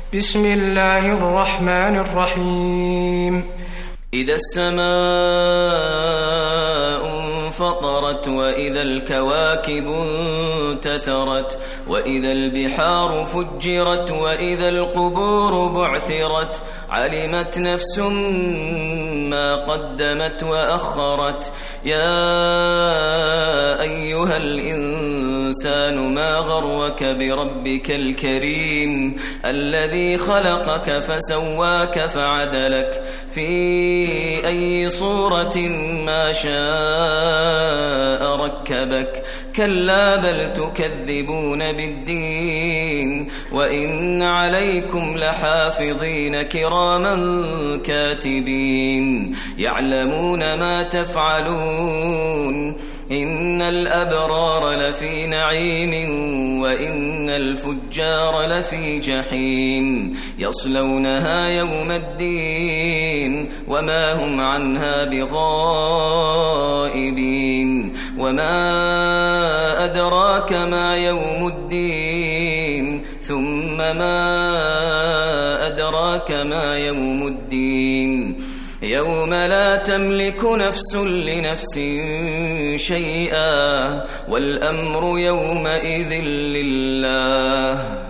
بسم الله الرحمن الرحيم إذا السماء انفطرت وإذا الكواكب انتثرت وإذا البحار فجرت وإذا القبور بعثرت علمت نفس ما قدمت وأخرت يا أيها الإنسان ما غرك بربك الكريم الذي خلقك فسواك فعدلك في أي صورة ما شاء ركبك كلا بل تكذبون بالدين وإن عليكم لحافظين كراما كاتبين يعلمون ما تفعلون إن الأبرار لفي نعيم وإن الفجار لفي جحيم يصلونها يوم الدين وما هم عنها بغائبين وما أدراك ما يوم الدين ثم ما أدراك ما يوم الدين يوم لا تملك نفس لنفس شيئا والأمر يومئذ لله